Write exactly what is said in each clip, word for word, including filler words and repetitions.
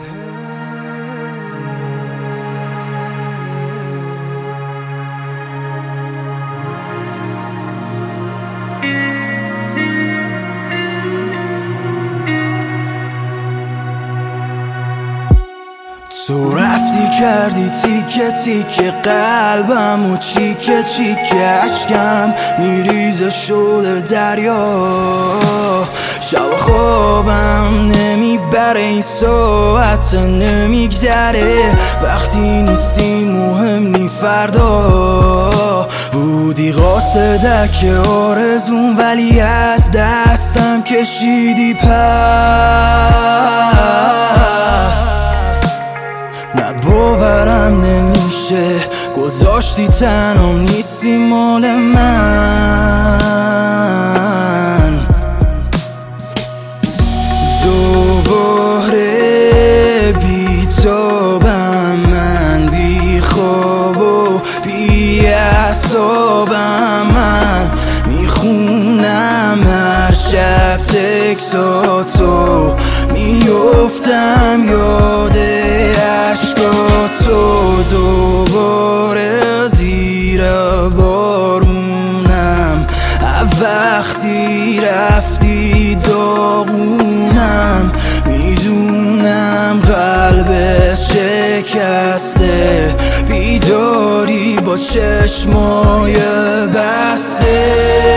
تو رفتی کردی تیکه تیکه قلبم و چیکه چیکه اشکم میریزه شده دریا. شب خوابم نمیبره این ساعت نمیگذره وقتی نیستی مهم نی فردا. بودی قاصدک آرزون ولی از دستم کشیدی پر. نه باورم نمیشه گذاشتی تنم نیستی مال من. دوباره بی تابم من بی خواب و بی اعصابم من میخونم هر شب تکساتو میفتم یاد عشقاتو. دوباره زیر بارونم وقتی رفتی داغونم میدونم قلبت شکسته بیداری با چشمای بسته.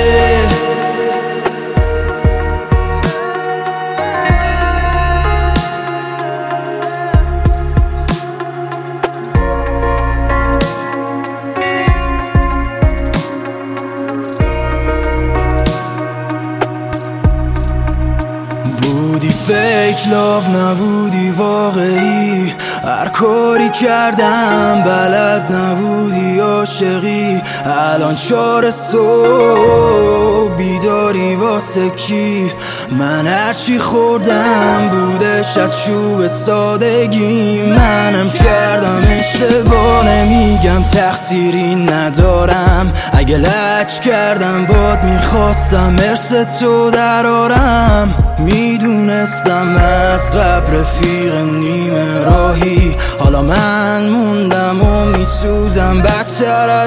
بودی فیک لاف نبودی واقعی هر کاری کردم بلد نبودی عاشقی. الان چهار صبح بیداری واسه کی؟ من هرچی خوردم بودش از چوب سادگی. منم کردم اشتباه نمیگم تقصیری ندارم اگه لج کردم باد میخواستم ارث تو درارم. میدونستم از قبل رفیق نیمه راهی حالا من موندم و میسوزم بدتر از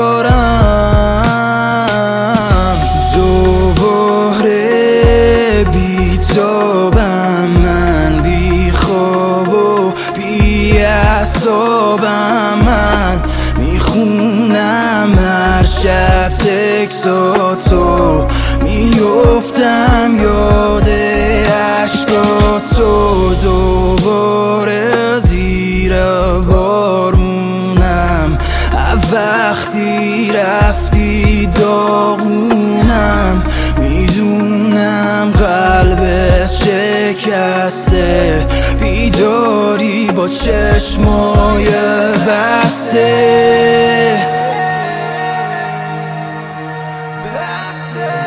سیگارم. دوباره بی تابم من بی خواب و بی اعصابم من میخونم هر شب تکساتو میفتم یاد عشقاتو. دوباره زیر بارونم وقتی رفتی داغونم میدونم قلبت شکسته بیداری با چشمای بسته.